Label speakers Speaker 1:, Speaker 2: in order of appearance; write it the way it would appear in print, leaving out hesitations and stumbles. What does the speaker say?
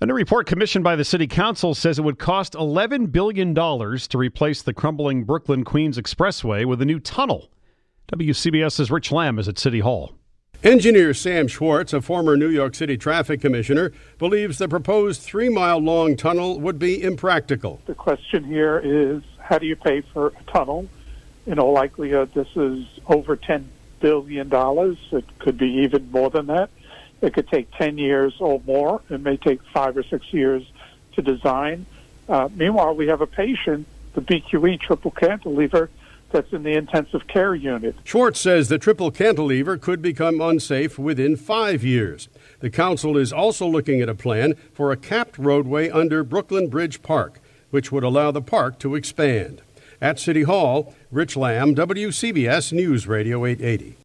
Speaker 1: A new report commissioned by the City Council says it would cost $11 billion to replace the crumbling Brooklyn-Queens Expressway with a new tunnel. WCBS's Rich Lamb is at City Hall.
Speaker 2: Engineer Sam Schwartz, a former New York City traffic commissioner, believes the proposed 3-mile-long tunnel would be impractical.
Speaker 3: The question here is, how do you pay for a tunnel? In all likelihood, this is over $10 billion. It could be even more than that. It could take 10 years or more. It may take 5 or 6 years to design. Meanwhile, we have a patient, the BQE triple cantilever, that's in the intensive care unit.
Speaker 2: Schwartz says the triple cantilever could become unsafe within 5 years. The council is also looking at a plan for a capped roadway under Brooklyn Bridge Park, which would allow the park to expand. At City Hall, Rich Lamb, WCBS News Radio 880.